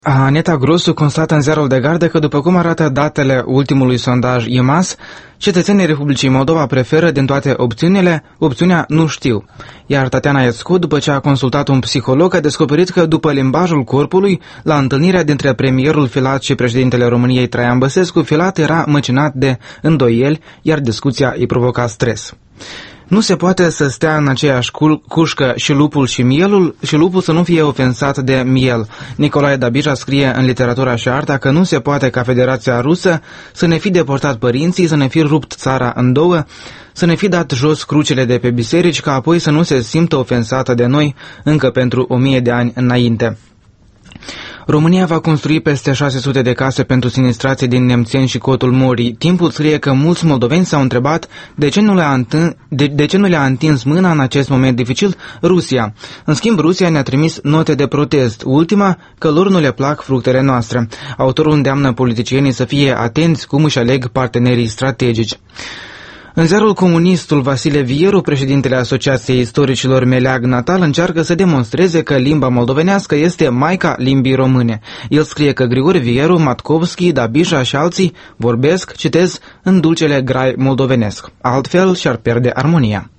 Aneta Grosu constată în Ziarul de Gardă că, după cum arată datele ultimului sondaj IMAS, cetățenii Republicii Moldova preferă din toate opțiunea nu știu. Iar Tatiana Escu, după ce a consultat un psiholog, a descoperit că, după limbajul corpului, la întâlnirea dintre premierul Filat și președintele României Traian Băsescu, Filat era măcinat de îndoieli, iar discuția îi provoca stres. Nu se poate să stea în aceeași cușcă și lupul și mielul și lupul să nu fie ofensat de miel. Nicolae Dabija scrie în Literatura și Arta că nu se poate ca Federația Rusă să ne fi deportat părinții, să ne fi rupt țara în două, să ne fi dat jos crucile de pe biserici, ca apoi să nu se simtă ofensată de noi încă pentru 1000 de ani înainte. România va construi peste 600 de case pentru sinistrații din Nemțeni și Cotul Morii. Timpul scrie că mulți moldoveni s-au întrebat de ce nu le-a întins mâna în acest moment dificil Rusia. În schimb, Rusia ne-a trimis note de protest. Ultima, că lor nu le plac fructele noastre. Autorul îndeamnă politicienii să fie atenți cum își aleg partenerii strategici. În ziarul Comunistul, Vasile Vieru, președintele Asociației Istoricilor Meleag Natal, încearcă să demonstreze că limba moldovenească este maica limbii române. El scrie că Grigore Vieru, Matkovski, Dabija și alții vorbesc, citez, în dulcele grai moldovenesc. Altfel și-ar pierde armonia.